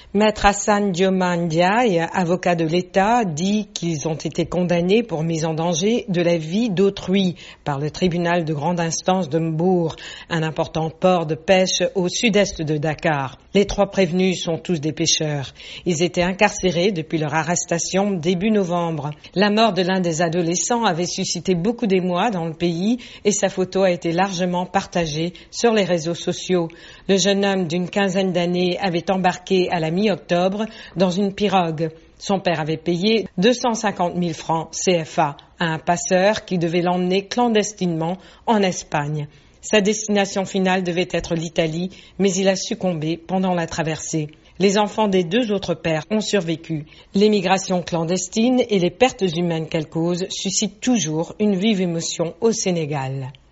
Maître Hassan Dioman Ndiaye, avocat de l'État, dit qu'ils ont été condamnés pour mise en danger de la vie d'autrui par le tribunal de grande instance de Mbour, un important port de pêche au sud-est de Dakar. Les 3 prévenus sont tous des pêcheurs. Ils étaient incarcérés depuis leur arrestation début novembre. La mort de l'un des adolescents avait suscité beaucoup d'émoi dans le pays et sa photo a été largement partagée sur les réseaux sociaux. Le jeune homme d'une quinzaine d'années avait embarqué à la mi-octobre dans une pirogue. Son père avait payé 250 000 francs CFA à un passeur qui devait l'emmener clandestinement en Espagne. Sa destination finale devait être l'Italie, mais il a succombé pendant la traversée. Les enfants des 2 autres pères ont survécu. L'émigration clandestine et les pertes humaines qu'elle cause suscitent toujours une vive émotion au Sénégal.